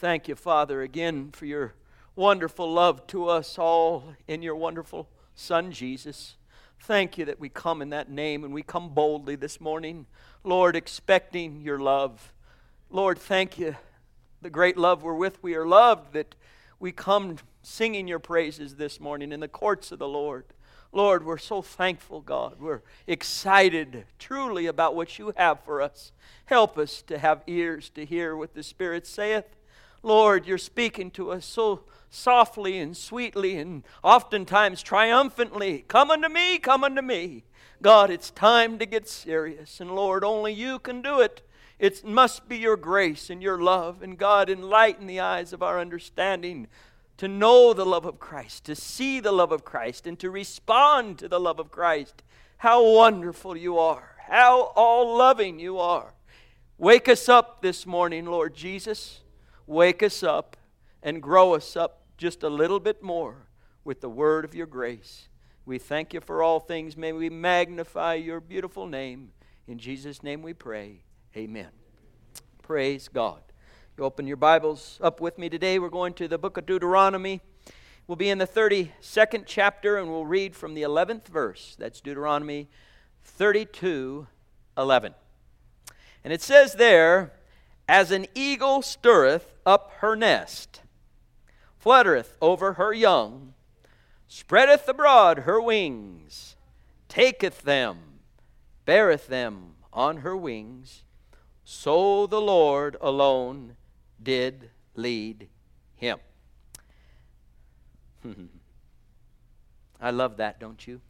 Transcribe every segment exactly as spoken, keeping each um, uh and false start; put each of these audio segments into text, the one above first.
Thank you, Father, again for your wonderful love to us all in your wonderful Son, Jesus. Thank you that we come in that name and we come boldly this morning, Lord, expecting your love. Lord, thank you, the great love wherewith we are loved, that we come singing your praises this morning in the courts of the Lord. Lord, we're so thankful, God. We're excited truly about what you have for us. Help us to have ears to hear what the Spirit saith. Lord, you're speaking to us so softly and sweetly and oftentimes triumphantly. Come unto me, come unto me. God, it's time to get serious. And Lord, only you can do it. It must be your grace and your love. And God, enlighten the eyes of our understanding to know the love of Christ, to see the love of Christ, and to respond to the love of Christ. How wonderful you are. How all-loving you are. Wake us up this morning, Lord Jesus. Wake us up and grow us up just a little bit more with the word of your grace. We thank you for all things. May we magnify your beautiful name. In Jesus' name we pray. Amen. Praise God. You open your Bibles up with me today. We're going to the book of Deuteronomy. We'll be in the thirty-second chapter and we'll read from the eleventh verse. That's Deuteronomy thirty-two eleven. And it says there, "As an eagle stirreth up her nest, fluttereth over her young, spreadeth abroad her wings, taketh them, beareth them on her wings, so the Lord alone did lead him." I love that, don't you?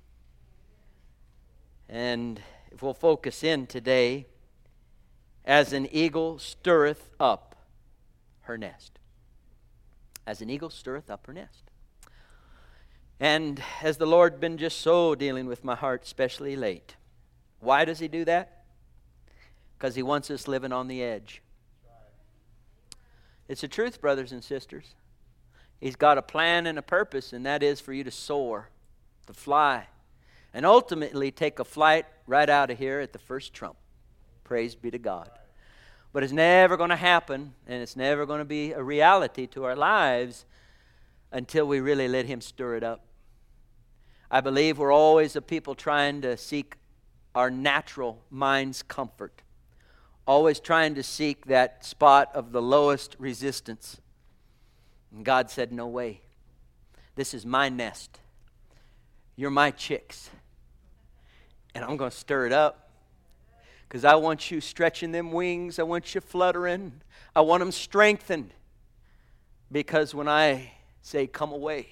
And if we'll focus in today, as an eagle stirreth up her nest. As an eagle stirreth up her nest. And as the Lord been just so dealing with my heart, especially late. Why does he do that? Because he wants us living on the edge. It's the truth, brothers and sisters. He's got a plan and a purpose, and that is for you to soar, to fly, and ultimately take a flight right out of here at the first trump. Praise be to God. But it's never going to happen, and it's never going to be a reality to our lives until we really let him stir it up. I believe we're always a people trying to seek our natural mind's comfort. Always trying to seek that spot of the lowest resistance. And God said, no way. This is my nest. You're my chicks. And I'm going to stir it up. Because I want you stretching them wings. I want you fluttering. I want them strengthened. Because when I say, come away,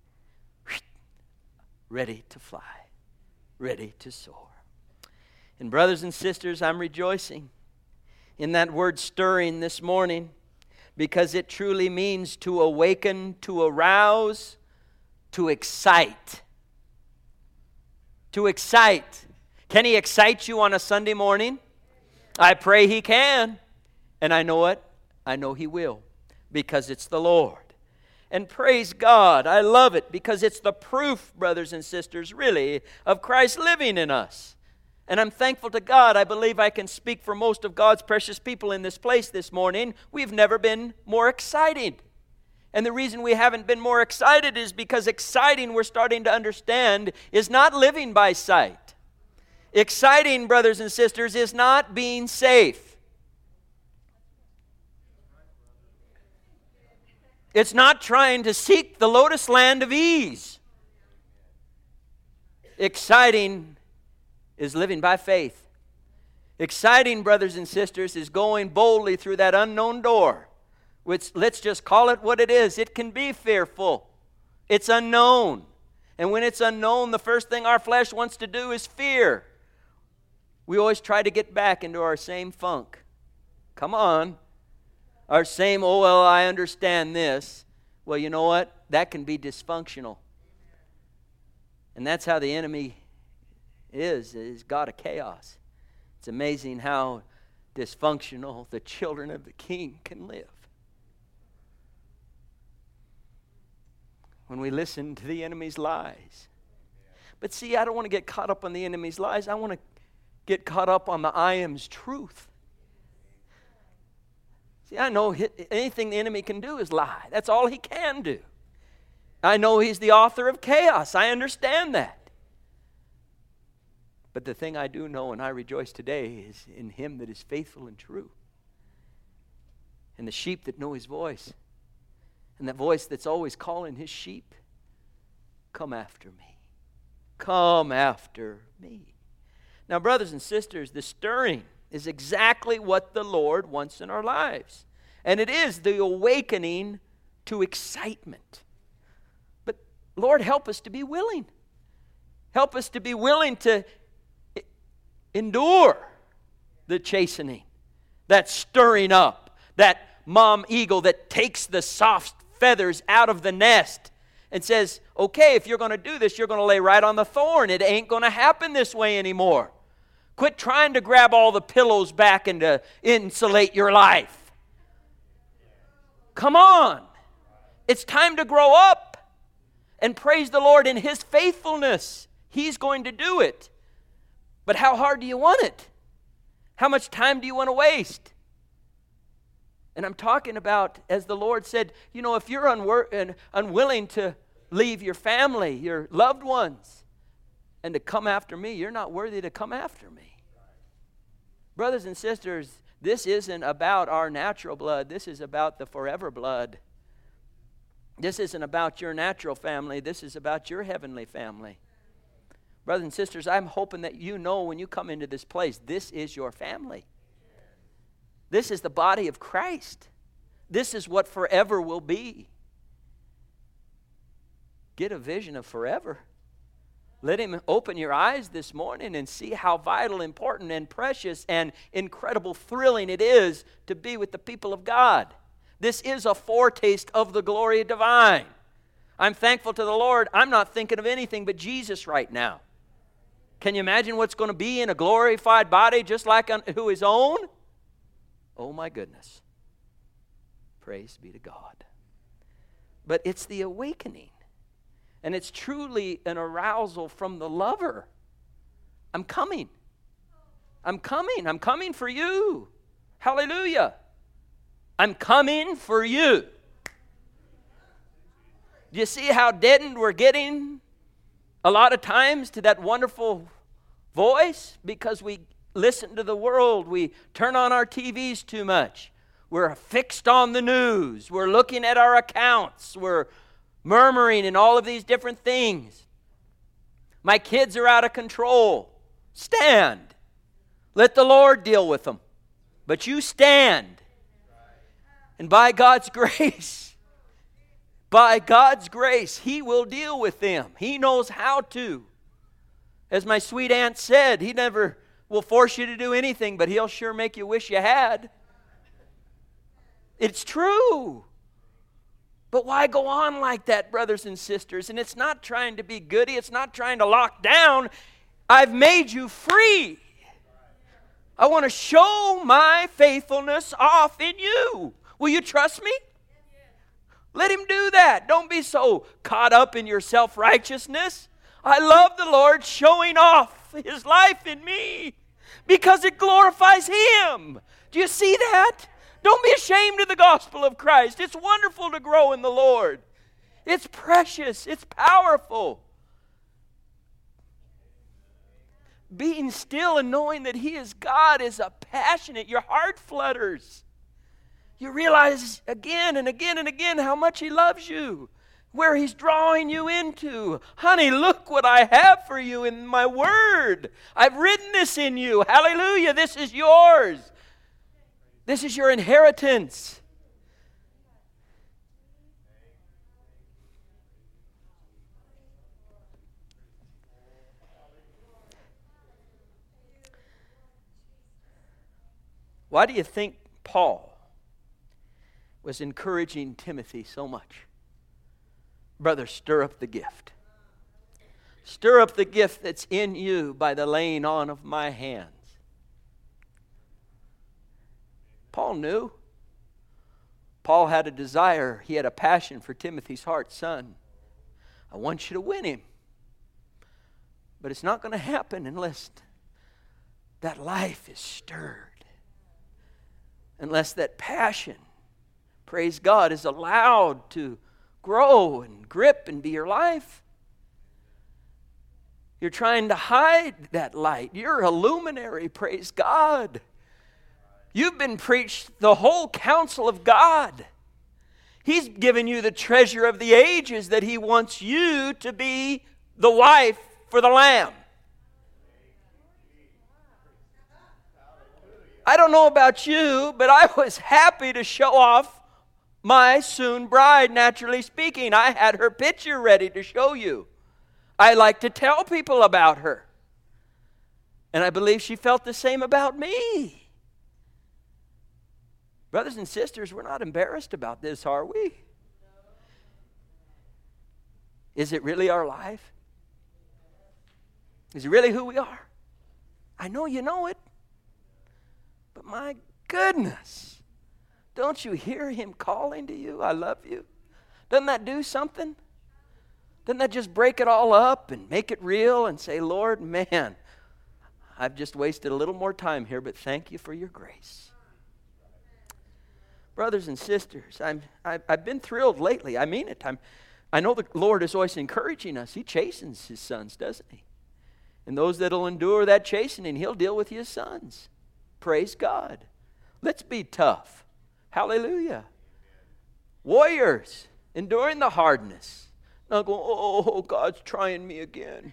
ready to fly, ready to soar. And brothers and sisters, I'm rejoicing in that word stirring this morning, because it truly means to awaken, to arouse, to excite. To excite. Can he excite you on a Sunday morning? I pray he can. And I know it. I know he will. Because it's the Lord. And praise God. I love it because it's the proof, brothers and sisters, really, of Christ living in us. And I'm thankful to God. I believe I can speak for most of God's precious people in this place this morning. We've never been more excited. And the reason we haven't been more excited is because exciting, we're starting to understand, is not living by sight. Exciting, brothers and sisters, is not being safe. It's not trying to seek the lotus land of ease. Exciting is living by faith. Exciting, brothers and sisters, is going boldly through that unknown door, which, let's just call it what it is. It can be fearful. It's unknown. And when it's unknown, the first thing our flesh wants to do is fear. We always try to get back into our same funk. Come on. Our same, oh, well, I understand this. Well, you know what? That can be dysfunctional. And that's how the enemy is, is God of chaos. It's amazing how dysfunctional the children of the King can live. When we listen to the enemy's lies. But see, I don't want to get caught up on the enemy's lies. I want to get caught up on the I am's truth. See, I know anything the enemy can do is lie. That's all he can do. I know he's the author of chaos. I understand that. But the thing I do know and I rejoice today is in him that is faithful and true. And the sheep that know his voice. And that voice that's always calling his sheep, come after me. Come after me. Now, brothers and sisters, the stirring is exactly what the Lord wants in our lives. And it is the awakening to excitement. But Lord, help us to be willing. Help us to be willing to endure the chastening, that stirring up, that mom eagle that takes the soft feathers out of the nest and says, okay, if you're going to do this, you're going to lay right on the thorn. It ain't going to happen this way anymore. Quit trying to grab all the pillows back and to insulate your life. Come on. It's time to grow up and praise the Lord in his faithfulness. He's going to do it. But how hard do you want it? How much time do you want to waste? And I'm talking about, as the Lord said, you know, if you're unwor- unwilling to leave your family, your loved ones, and to come after me, you're not worthy to come after me. Brothers and sisters, this isn't about our natural blood. This is about the forever blood. This isn't about your natural family. This is about your heavenly family. Brothers and sisters, I'm hoping that you know when you come into this place, this is your family. This is the body of Christ. This is what forever will be. Get a vision of forever. Let him open your eyes this morning and see how vital, important, and precious and incredible thrilling it is to be with the people of God. This is a foretaste of the glory divine. I'm thankful to the Lord. I'm not thinking of anything but Jesus right now. Can you imagine what's going to be in a glorified body just like who his own? Oh my goodness. Praise be to God. But it's the awakening. And it's truly an arousal from the lover. I'm coming. I'm coming. I'm coming for you. Hallelujah. I'm coming for you. Do you see how deadened we're getting a lot of times to that wonderful voice? Because we listen to the world. We turn on our T Vs too much. We're fixed on the news. We're looking at our accounts. We're murmuring and all of these different things. My kids are out of control. Stand. Let the Lord deal with them. But you stand. And by God's grace, by God's grace, he will deal with them. He knows how to. As my sweet aunt said, he never will force you to do anything, but he'll sure make you wish you had. It's true. But why go on like that, brothers and sisters? And it's not trying to be goody. It's not trying to lock down. I've made you free. I want to show my faithfulness off in you. Will you trust me? Let him do that. Don't be so caught up in your self-righteousness. I love the Lord showing off his life in me because it glorifies him. Do you see that? Don't be ashamed of the gospel of Christ. It's wonderful to grow in the Lord. It's precious. It's powerful. Being still and knowing that he is God is a passionate. Your heart flutters. You realize again and again and again how much he loves you. Where he's drawing you into. Honey, look what I have for you in my word. I've written this in you. Hallelujah. This is yours. This is your inheritance. Why do you think Paul was encouraging Timothy so much? Brother, stir up the gift. Stir up the gift that's in you by the laying on of my hands. Paul knew. Paul had a desire. He had a passion for Timothy's heart. Son, I want you to win him. But it's not going to happen unless that life is stirred. unless that passion, praise God, is allowed to grow and grip and be your life. You're trying to hide that light. You're a luminary, praise God. You've been preached the whole counsel of God. He's given you the treasure of the ages that He wants you to be the wife for the Lamb. I don't know about you, but I was happy to show off my soon bride, naturally speaking. I had her picture ready to show you. I like to tell people about her. And I believe she felt the same about me. Brothers and sisters, we're not embarrassed about this, are we? Is it really our life? Is it really who we are? I know you know it. But my goodness, don't you hear Him calling to you? I love you. Doesn't that do something? Doesn't that just break it all up and make it real and say, Lord, man, I've just wasted a little more time here, but thank you for your grace. Brothers and sisters, I'm, I've, I've been thrilled lately. I mean it. I'm, I know the Lord is always encouraging us. He chastens His sons, doesn't He? And those that will endure that chastening, He'll deal with His sons. Praise God. Let's be tough. Hallelujah. Warriors, enduring the hardness. Not going, oh, God's trying me again.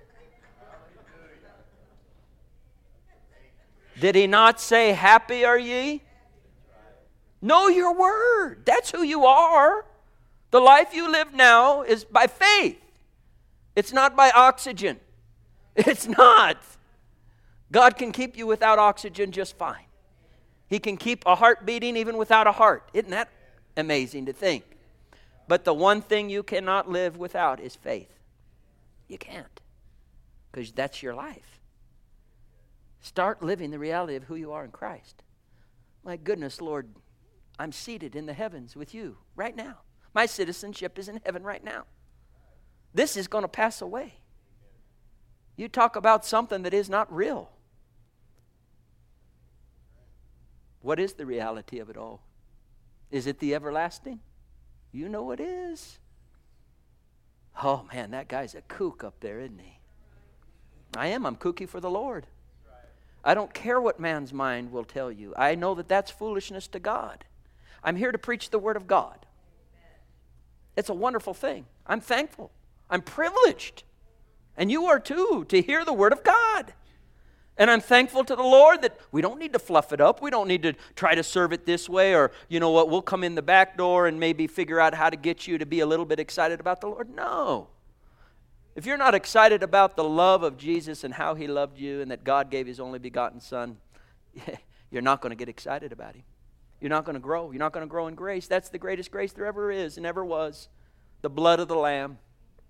Did He not say, happy are ye? Know your word. That's who you are. The life you live now is by faith. It's not by oxygen. It's not. God can keep you without oxygen just fine. He can keep a heart beating even without a heart. Isn't that amazing to think? But the one thing you cannot live without is faith. You can't. Because that's your life. Start living the reality of who you are in Christ. My goodness, Lord, I'm seated in the heavens with you right now. My citizenship is in heaven right now. This is going to pass away. You talk about something that is not real. What is the reality of it all? Is it the everlasting? You know it is. Oh man, that guy's a kook up there, isn't he? I am. I'm kooky for the Lord. I don't care what man's mind will tell you. I know that that's foolishness to God. I'm here to preach the Word of God. It's a wonderful thing. I'm thankful. I'm privileged. And you are too, to hear the Word of God. And I'm thankful to the Lord that we don't need to fluff it up. We don't need to try to serve it this way, or, you know what, we'll come in the back door and maybe figure out how to get you to be a little bit excited about the Lord. No. If you're not excited about the love of Jesus and how He loved you and that God gave His only begotten Son, you're not going to get excited about Him. You're not going to grow. You're not going to grow in grace. That's the greatest grace there ever is and ever was. The blood of the Lamb.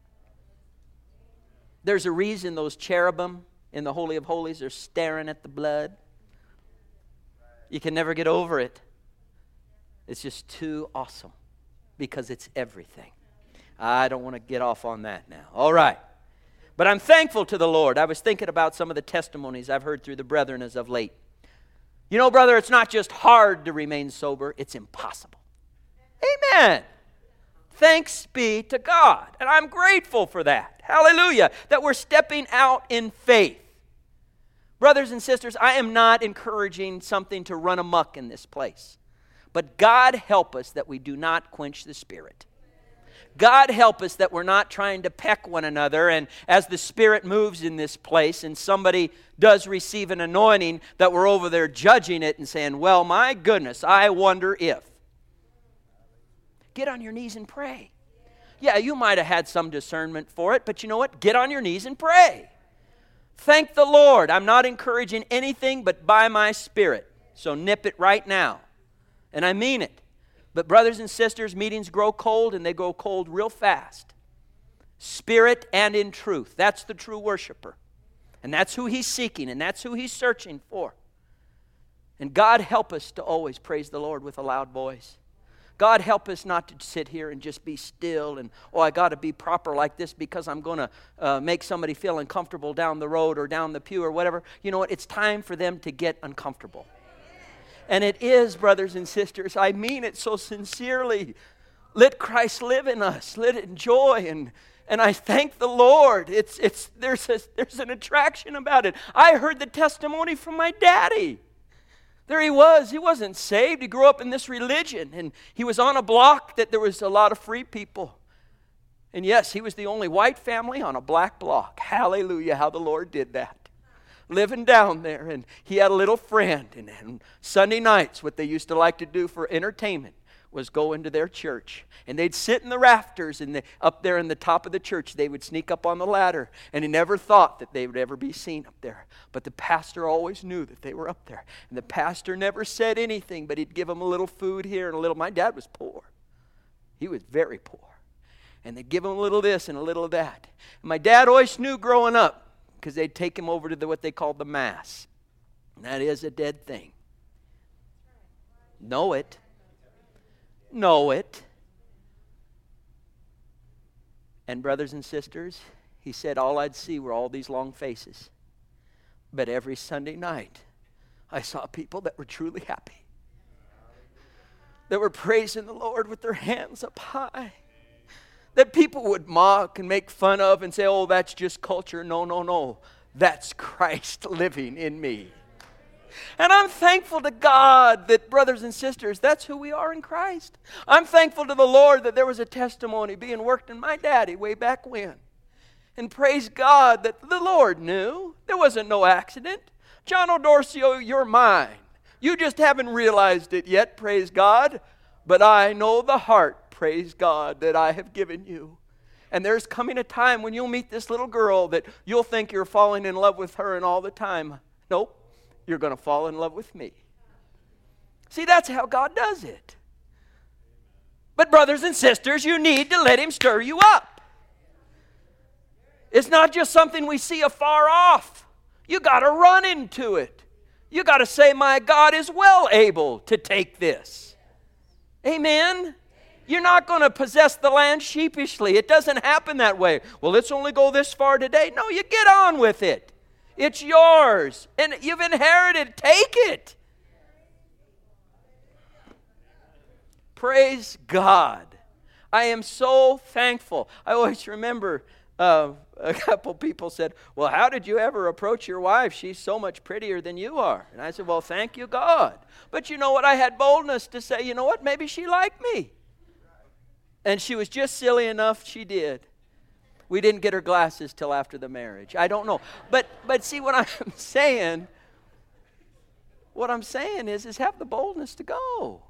There's a reason those cherubim in the Holy of Holies are staring at the blood. You can never get over it. It's just too awesome because it's everything. I don't want to get off on that now. All right. But I'm thankful to the Lord. I was thinking about some of the testimonies I've heard through the brethren as of late. You know, brother, it's not just hard to remain sober, it's impossible. Amen. Thanks be to God. And I'm grateful for that. Hallelujah. That we're stepping out in faith. Brothers and sisters, I am not encouraging something to run amok in this place. But God help us that we do not quench the Spirit. God help us that we're not trying to peck one another, and as the Spirit moves in this place and somebody does receive an anointing, that we're over there judging it and saying, well, my goodness, I wonder if. Get on your knees and pray. Yeah, you might have had some discernment for it, but you know what? Get on your knees and pray. Thank the Lord. I'm not encouraging anything but by my Spirit. So nip it right now. And I mean it. But brothers and sisters, meetings grow cold, and they grow cold real fast. Spirit and in truth. That's the true worshiper. And that's who He's seeking, and that's who He's searching for. And God help us to always praise the Lord with a loud voice. God help us not to sit here and just be still and, oh, I got to be proper like this because I'm going to uh, make somebody feel uncomfortable down the road or down the pew or whatever. You know what? It's time for them to get uncomfortable. And it is, brothers and sisters. I mean it so sincerely. Let Christ live in us. Let it enjoy. And, and I thank the Lord. It's, it's, there's, a, there's an attraction about it. I heard the testimony from my daddy. There he was. He wasn't saved. He grew up in this religion. And he was on a block that there was a lot of free people. And yes, he was the only white family on a black block. Hallelujah, how the Lord did that. Living down there. And he had a little friend. And, and Sunday nights, what they used to like to do for entertainment was go into their church. And they'd sit in the rafters and the, up there in the top of the church. They would sneak up on the ladder. And he never thought that they would ever be seen up there. But the pastor always knew that they were up there. And the pastor never said anything, but he'd give them a little food here and a little. My dad was poor. He was very poor. And they'd give him a little this and a little of that. And my dad always knew growing up, because they'd take him over to the, what they called the Mass. And that is a dead thing. Know it. Know it. And brothers and sisters, he said all I'd see were all these long faces. But every Sunday night, I saw people that were truly happy. That were praising the Lord with their hands up high. That people would mock and make fun of and say, oh, that's just culture. No, no, no. That's Christ living in me. And I'm thankful to God that, brothers and sisters, that's who we are in Christ. I'm thankful to the Lord that there was a testimony being worked in my daddy way back when. And praise God that the Lord knew. There wasn't no accident. John O'Dorsio, you're mine. You just haven't realized it yet, praise God. But I know the heart, praise God, that I have given you. And there's coming a time when you'll meet this little girl that you'll think you're falling in love with her and all the time. Nope. You're going to fall in love with me. See, that's how God does it. But brothers and sisters, you need to let Him stir you up. It's not just something we see afar off. You got to run into it. You got to say, my God is well able to take this. Amen? You're not going to possess the land sheepishly. It doesn't happen that way. Well, let's only go this far today. No, you get on with it. It's yours, and you've inherited. Take it. Praise God. I am so thankful. I always remember uh, a couple people said, well, how did you ever approach your wife? She's so much prettier than you are. And I said, well, thank you, God. But you know what? I had boldness to say, you know what? Maybe she liked me. And she was just silly enough, she did. We didn't get her glasses till after the marriage. I don't know. But but see what I'm saying, what I'm saying is, is have the boldness to go.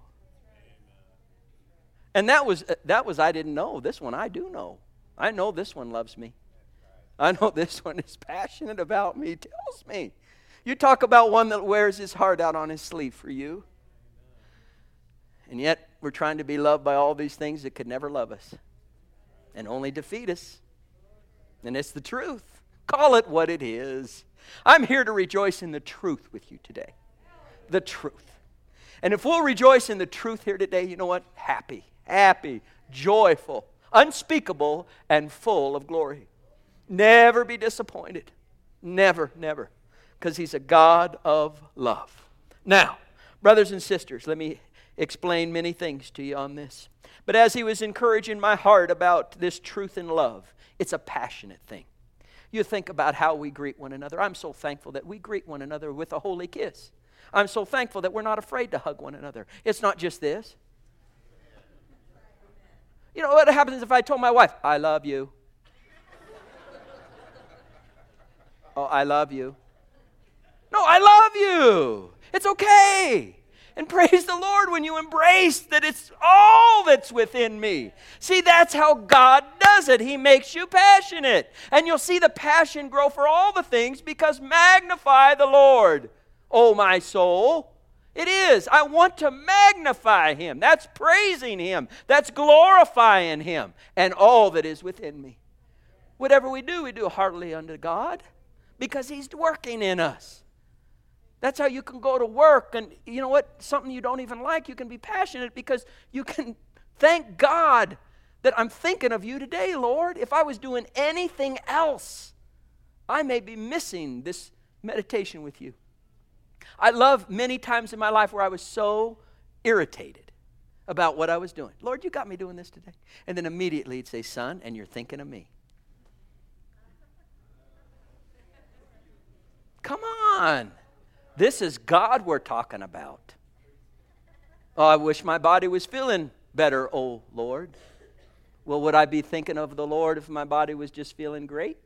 And that was, that was I didn't know. This one I do know. I know this one loves me. I know this one is passionate about me, tells me. You talk about one that wears his heart out on his sleeve for you. And yet we're trying to be loved by all these things that could never love us and only defeat us. And it's the truth. Call it what it is. I'm here to rejoice in the truth with you today. The truth. And if we'll rejoice in the truth here today, you know what? Happy, happy, joyful, unspeakable, and full of glory. Never be disappointed. Never, never. Because He's a God of love. Now, brothers and sisters, let me explain many things to you on this. But as he was encouraging my heart about this truth and love, it's a passionate thing. You think about how we greet one another. I'm so thankful that we greet one another with a holy kiss. I'm so thankful that we're not afraid to hug one another. It's not just this. You know what happens if I told my wife, I love you. Oh, I love you. No, I love you. It's okay. And praise the Lord when you embrace that it's all that's within me. See, that's how God does it. He makes you passionate. And you'll see the passion grow for all the things because magnify the Lord, oh my soul. It is. I want to magnify Him. That's praising Him. That's glorifying Him and all that is within me. Whatever we do, we do heartily unto God because He's working in us. That's how you can go to work and, you know what, something you don't even like, you can be passionate because you can thank God that I'm thinking of you today, Lord. If I was doing anything else, I may be missing this meditation with you. I love many times in my life where I was so irritated about what I was doing. Lord, you got me doing this today. And then immediately he'd say, son, and you're thinking of me. Come on. This is God we're talking about. Oh, I wish my body was feeling better, oh Lord. Well, would I be thinking of the Lord if my body was just feeling great?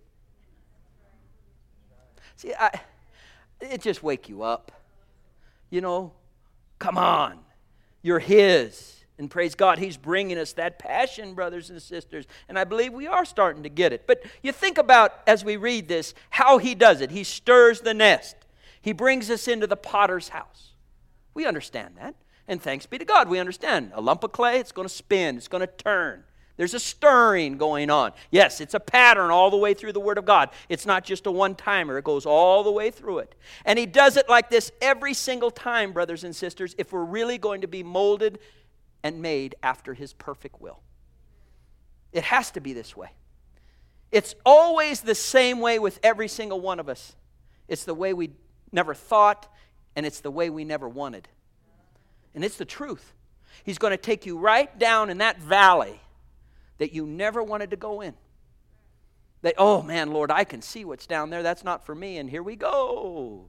See, I, it just wake you up. You know, come on. You're His. And praise God, He's bringing us that passion, brothers and sisters. And I believe we are starting to get it. But you think about, as we read this, how He does it. He stirs the nest. He brings us into the potter's house. We understand that. And thanks be to God, we understand. A lump of clay, it's going to spin. It's going to turn. There's a stirring going on. Yes, it's a pattern all the way through the Word of God. It's not just a one-timer. It goes all the way through it. And He does it like this every single time, brothers and sisters, if we're really going to be molded and made after His perfect will. It has to be this way. It's always the same way with every single one of us. It's the way we never thought, and it's the way we never wanted. And it's the truth. He's going to take you right down in that valley that you never wanted to go in. That, oh man, Lord, I can see what's down there. That's not for me, and here we go.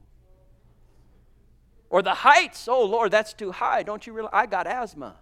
Or the heights. Oh, Lord, that's too high. Don't you realize I got asthma?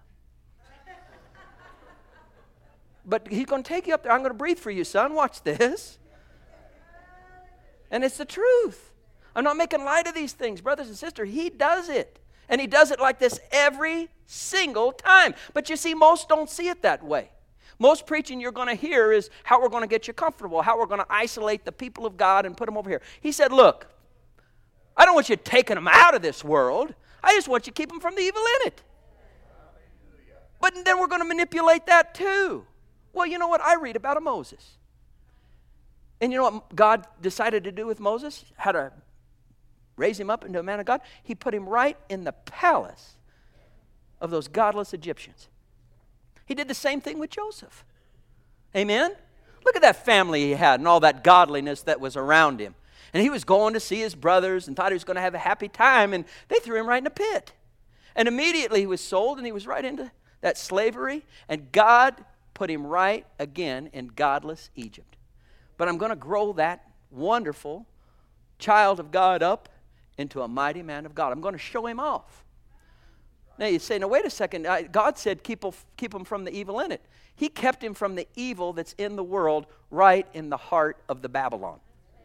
But He's going to take you up there. I'm going to breathe for you, son. Watch this. And it's the truth. I'm not making light of these things, brothers and sisters. He does it. And He does it like this every single time. But you see, most don't see it that way. Most preaching you're going to hear is how we're going to get you comfortable, how we're going to isolate the people of God and put them over here. He said, look, I don't want you taking them out of this world. I just want you to keep them from the evil in it. But then we're going to manipulate that too. Well, you know what? I read about a Moses. And you know what God decided to do with Moses? How to raise him up into a man of God? He put him right in the palace of those godless Egyptians. He did the same thing with Joseph. Amen? Look at that family he had and all that godliness that was around him. And he was going to see his brothers and thought he was going to have a happy time, and they threw him right in a pit. And immediately he was sold, and he was right into that slavery, and God put him right again in godless Egypt. But I'm going to grow that wonderful child of God up into a mighty man of God. I'm going to show him off. Now you say, no, wait a second. God said keep, keep him from the evil in it. He kept him from the evil that's in the world right in the heart of the Babylon.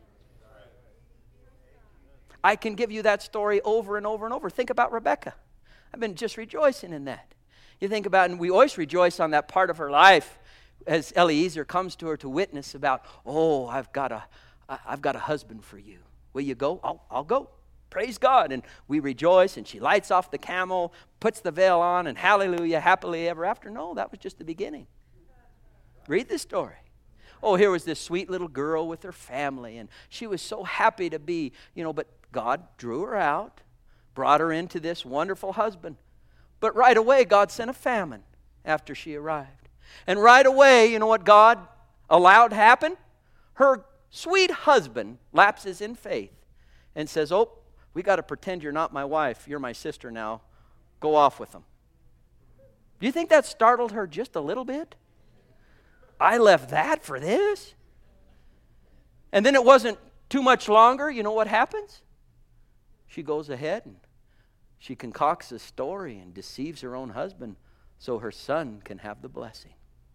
I can give you that story over and over and over. Think about Rebecca. I've been just rejoicing in that. You think about, and we always rejoice on that part of her life as Eliezer comes to her to witness about, oh, I've got a, I've got a husband for you. Will you go? I'll, I'll go. Praise God. And we rejoice, and she lights off the camel, puts the veil on, and hallelujah, happily ever after. No, that was just the beginning. Read the story. Oh, here was this sweet little girl with her family, and she was so happy to be, you know, but God drew her out, brought her into this wonderful husband. But right away, God sent a famine after she arrived. And right away, you know what God allowed happen? Her sweet husband lapses in faith and says, oh, we got to pretend you're not my wife. You're my sister now. Go off with them. Do you think that startled her just a little bit? I left that for this? And then it wasn't too much longer. You know what happens? She goes ahead and she concocts a story and deceives her own husband so her son can have the blessing.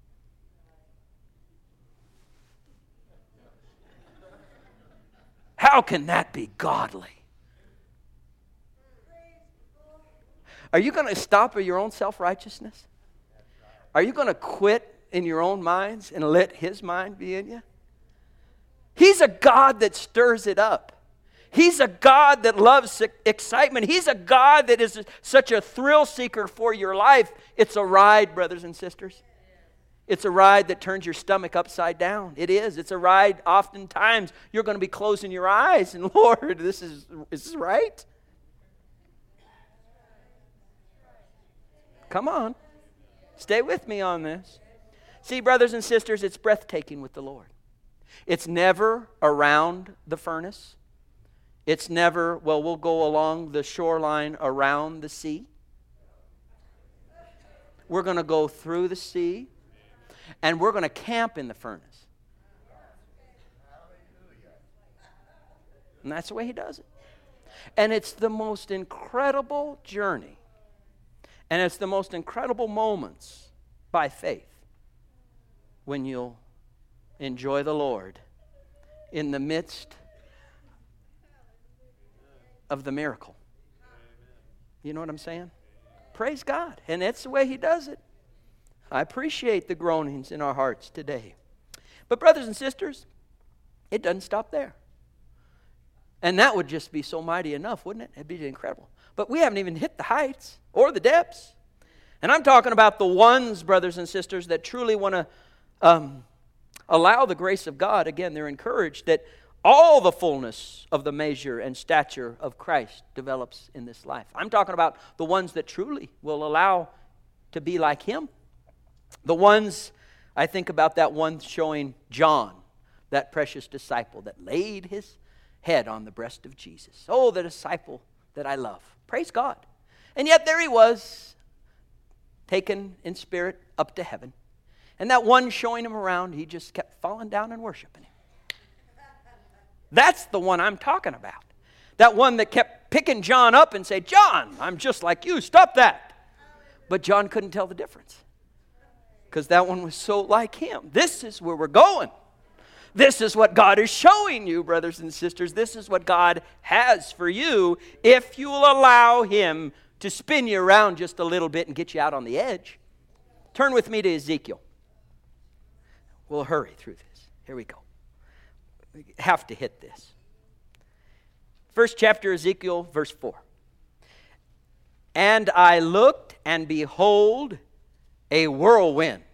How can that be godly? Are you going to stop at your own self-righteousness? Are you going to quit in your own minds and let His mind be in you? He's a God that stirs it up. He's a God that loves excitement. He's a God that is such a thrill seeker for your life. It's a ride, brothers and sisters. It's a ride that turns your stomach upside down. It is. It's a ride oftentimes you're going to be closing your eyes and, Lord, this is, is this right? Come on. Stay with me on this. See, brothers and sisters, it's breathtaking with the Lord. It's never around the furnace. It's never, well, we'll go along the shoreline around the sea. We're going to go through the sea, and we're going to camp in the furnace. And that's the way he does it. And it's the most incredible journey. And it's the most incredible moments by faith when you'll enjoy the Lord in the midst of the miracle. You know what I'm saying? Praise God. And that's the way he does it. I appreciate the groanings in our hearts today. But brothers and sisters, it doesn't stop there. And that would just be so mighty enough, wouldn't it? It'd be incredible. But we haven't even hit the heights or the depths. And I'm talking about the ones, brothers and sisters, that truly want to um, allow the grace of God. Again, they're encouraged that all the fullness of the measure and stature of Christ develops in this life. I'm talking about the ones that truly will allow to be like him. The ones, I think about that one showing John, that precious disciple that laid his head on the breast of Jesus. Oh, the disciple that I love. Praise God. And yet there he was, taken in spirit up to heaven. And that one showing him around, he just kept falling down and worshiping him. That's the one I'm talking about. That one that kept picking John up and say, John, I'm just like you, stop that. But John couldn't tell the difference because that one was so like him. This is where we're going. This is what God is showing you, brothers and sisters. This is what God has for you if you will allow him to spin you around just a little bit and get you out on the edge. Turn with me to Ezekiel. We'll hurry through this. Here we go. We have to hit this. First chapter, Ezekiel, verse four. And I looked, and behold, a whirlwind.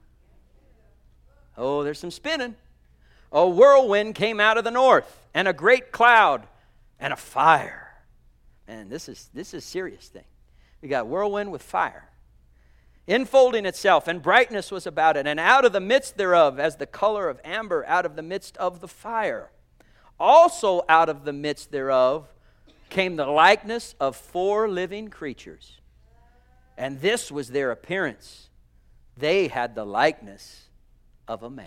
Oh, there's some spinning. A whirlwind came out of the north, and a great cloud, and a fire. Man, this is this is a serious thing. We got whirlwind with fire. Enfolding itself, and brightness was about it, and out of the midst thereof, as the color of amber, out of the midst of the fire. Also out of the midst thereof came the likeness of four living creatures. And this was their appearance. They had the likeness of a man.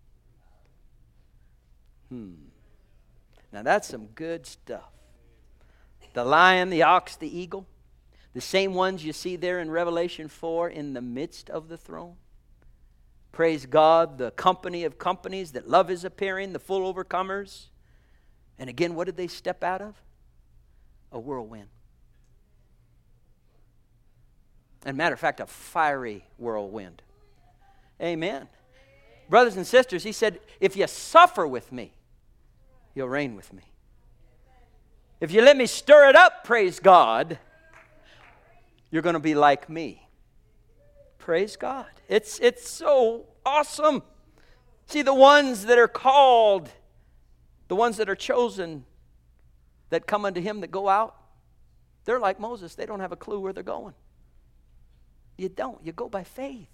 Hmm. Now that's some good stuff. The lion, the ox, the eagle. The same ones you see there in Revelation four in the midst of the throne. Praise God, the company of companies that love is appearing, the full overcomers. And again, what did they step out of? A whirlwind. And matter of fact, a fiery whirlwind. Amen. Brothers and sisters, he said, if you suffer with me, you'll reign with me. If you let me stir it up, praise God, you're going to be like me. Praise God. It's, it's so awesome. See, the ones that are called, the ones that are chosen, that come unto him that go out, they're like Moses. They don't have a clue where they're going. You don't. You go by faith.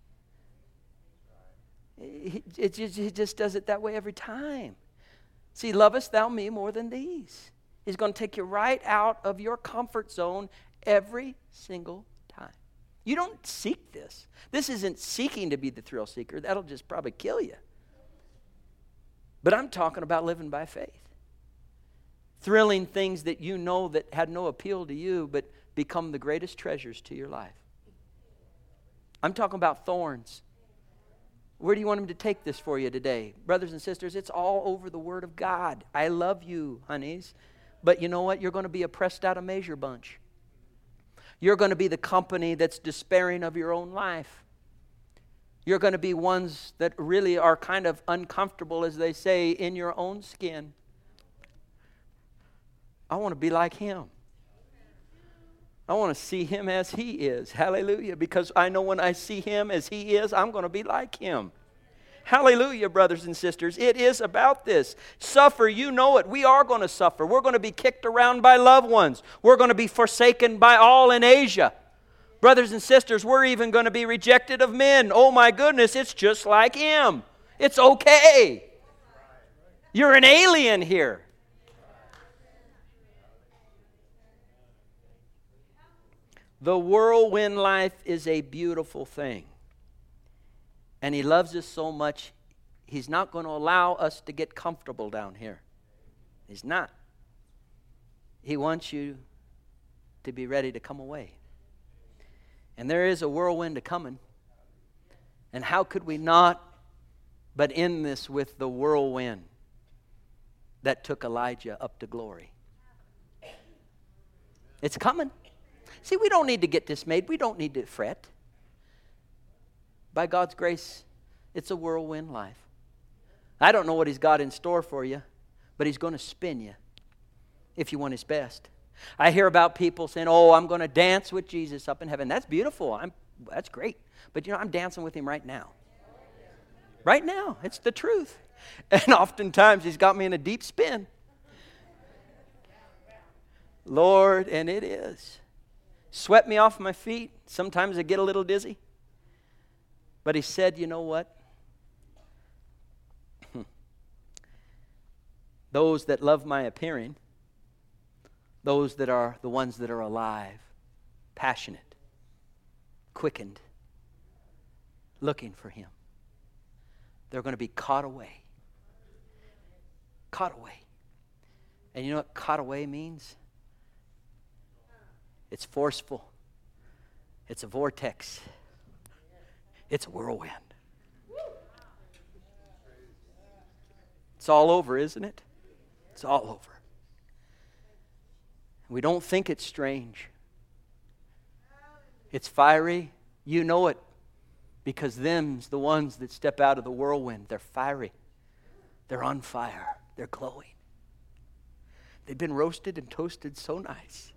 He, it, just, he just does it that way every time. See, lovest thou me more than these? He's going to take you right out of your comfort zone every single time. You don't seek this. This isn't seeking to be the thrill seeker. That'll just probably kill you. But I'm talking about living by faith. Thrilling things that you know that had no appeal to you but become the greatest treasures to your life. I'm talking about thorns. Where do you want him to take this for you today? Brothers and sisters, it's all over the Word of God. I love you, honeys. But you know what? You're going to be a pressed out of measure bunch. You're going to be the company that's despairing of your own life. You're going to be ones that really are kind of uncomfortable, as they say, in your own skin. I want to be like him. I want to see him as he is. Hallelujah. Because I know when I see him as he is, I'm going to be like him. Hallelujah, brothers and sisters. It is about this. Suffer, you know it. We are going to suffer. We're going to be kicked around by loved ones. We're going to be forsaken by all in Asia. Brothers and sisters, we're even going to be rejected of men. Oh my goodness, it's just like him. It's okay. You're an alien here. The whirlwind life is a beautiful thing. And He loves us so much, He's not going to allow us to get comfortable down here. He's not. He wants you to be ready to come away. And there is a whirlwind coming. And how could we not but end this with the whirlwind that took Elijah up to glory? It's coming. See, we don't need to get dismayed. We don't need to fret. By God's grace, it's a whirlwind life. I don't know what He's got in store for you, but He's going to spin you if you want His best. I hear about people saying, oh, I'm going to dance with Jesus up in heaven. That's beautiful. I'm, that's great. But you know, I'm dancing with Him right now. Right now. It's the truth. And oftentimes He's got me in a deep spin. Lord, and it is. Swept me off my feet. Sometimes I get a little dizzy. But He said, you know what? Those that love my appearing, those that are the ones that are alive, passionate, quickened, looking for Him, they're going to be caught away. Caught away. And you know what caught away means? It's forceful. It's a vortex. It's a whirlwind. It's all over, isn't it? It's all over. We don't think it's strange. It's fiery. You know it. Because them's the ones that step out of the whirlwind. They're fiery. They're on fire. They're glowing. They've been roasted and toasted so nice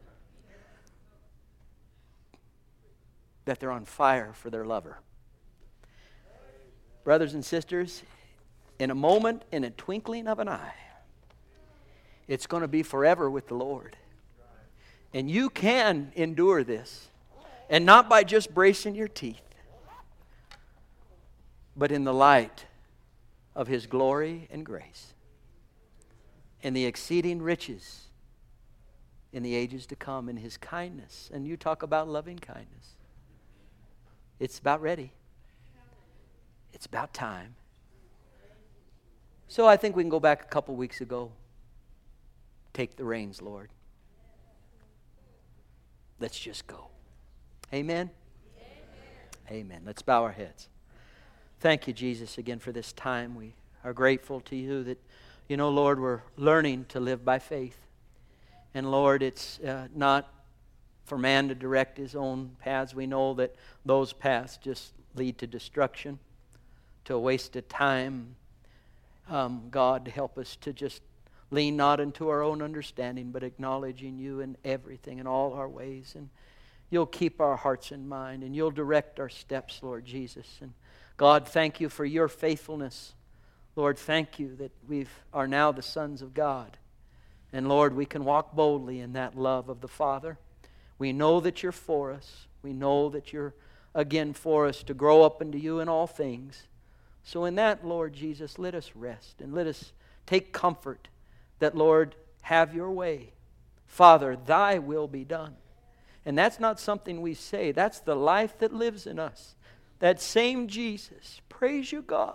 that they're on fire for their lover. Brothers and sisters, in a moment, in a twinkling of an eye, it's going to be forever with the Lord. And you can endure this. And not by just bracing your teeth, but in the light of His glory and grace, and the exceeding riches in the ages to come, and His kindness. And you talk about loving kindness. It's about ready. It's about time. So I think we can go back a couple weeks ago. Take the reins, Lord. Let's just go. Amen? Amen. Amen. Let's bow our heads. Thank you, Jesus, again for this time. We are grateful to you that, you know, Lord, we're learning to live by faith. And Lord, it's uh, not for man to direct his own paths. We know that those paths just lead to destruction, to a waste of time. Um, God, help us to just lean not into our own understanding, but acknowledging you in everything, in all our ways. And you'll keep our hearts in mind, and you'll direct our steps, Lord Jesus. And God, thank you for your faithfulness. Lord, thank you that we are now the sons of God. And Lord, we can walk boldly in that love of the Father. We know that you're for us. We know that you're, again, for us to grow up into you in all things. So in that, Lord Jesus, let us rest and let us take comfort that, Lord, have your way. Father, thy will be done. And that's not something we say. That's the life that lives in us. That same Jesus. Praise you, God.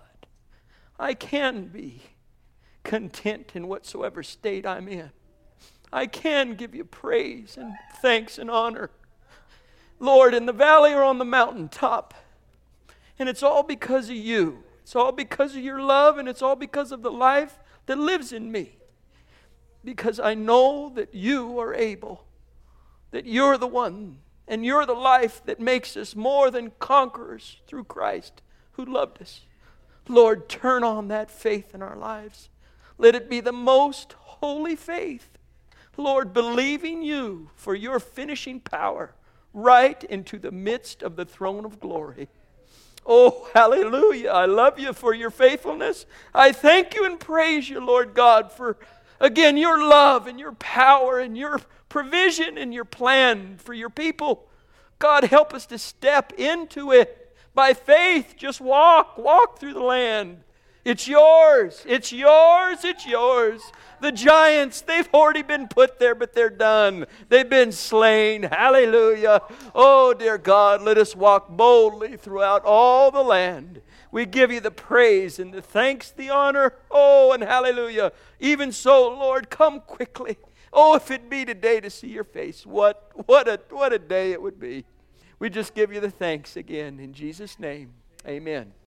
I can be content in whatsoever state I'm in. I can give you praise and thanks and honor. Lord, in the valley or on the mountaintop. And it's all because of you. It's all because of your love, and it's all because of the life that lives in me. Because I know that you are able. That you're the one, and you're the life that makes us more than conquerors through Christ who loved us. Lord, turn on that faith in our lives. Let it be the most holy faith. Lord, believing you for your finishing power right into the midst of the throne of glory. Oh, hallelujah. I love you for your faithfulness. I thank you and praise you, Lord God, for, again, your love and your power and your provision and your plan for your people. God, help us to step into it by faith. Just walk, walk through the land It's yours. It's yours. It's yours. The giants, they've already been put there, but they're done. They've been slain. Hallelujah. Oh, dear God, let us walk boldly throughout all the land. We give you the praise and the thanks, the honor. Oh, and hallelujah. Even so, Lord, come quickly. Oh, if it be today to see your face, what, what, a, what a day it would be. We just give you the thanks again in Jesus' name. Amen.